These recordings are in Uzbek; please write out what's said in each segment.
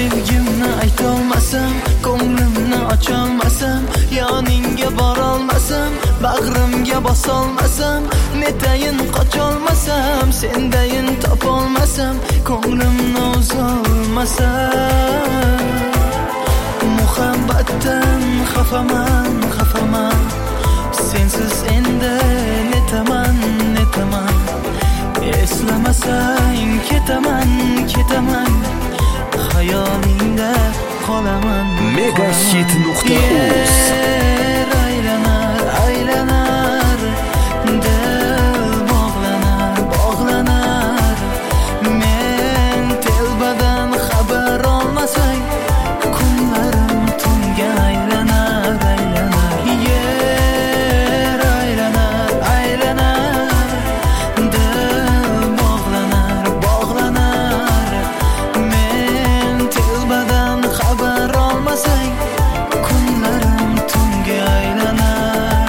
sevgimni aytolmasam, ko'nglimni ocholmasam, yoningga borolmasam, bag'rimga bosolmasam, netayin qocholmasam, sendayin topolmasam, ko'nglimni uzolmasam. Muhabbatdan xafaman, xafaman, sensiz endi netaman, netaman. Eslamasang ketaman, ketaman, xayolingda qolaman. Megahit.uz Yer aylanar, aylanar, dil bog'lanar, bog'lanar. Men telbadan xabar olmasang, kunlarim tunga aylanar, aylanar. Yer aylanar, aylanar, dil bog'lanar, bog'lanar. Men telbadan xabar olmasang, kunlarim tunga aylanar.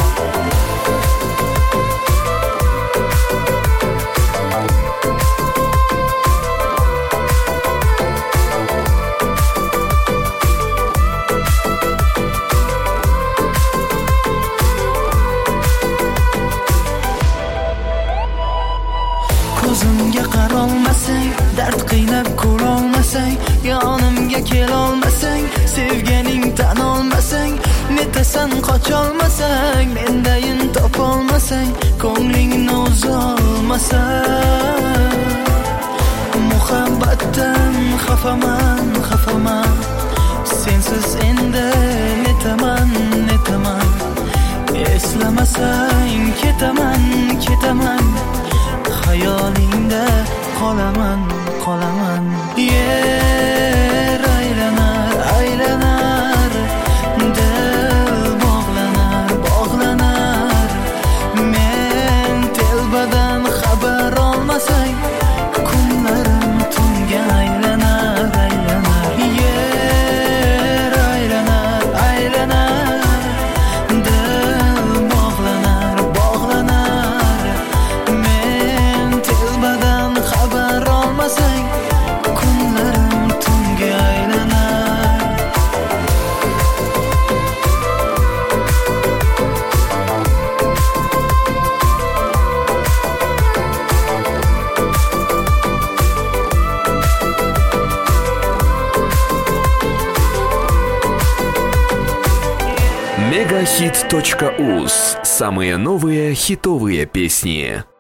Ko'zimga qarolmasang, dard qiynab ko'rolmasang, yonimga kelolmasang, sevganing tan olmasang, netasan qocholmasang, mendayin topolmasang, ko'nglingni uzolmasang. Muhabbatdan xafaman, xafaman, sensiz endi netaman, netaman. Eslamasang ketaman, ketaman, xayolingda qolaman, qolaman. Yer aylanar, aylanar, dil bog'lanar, bog'lanar. Men telbadan xabar olmasang, kunlarim tunga aylanar, aylanar. Yer aylanar, aylanar, dil bog'lanar, bog'lanar. Men telbadan xabar olmasang, kunlarim tunga aylanar. Megahit.uz. Самые новые хитовые песни.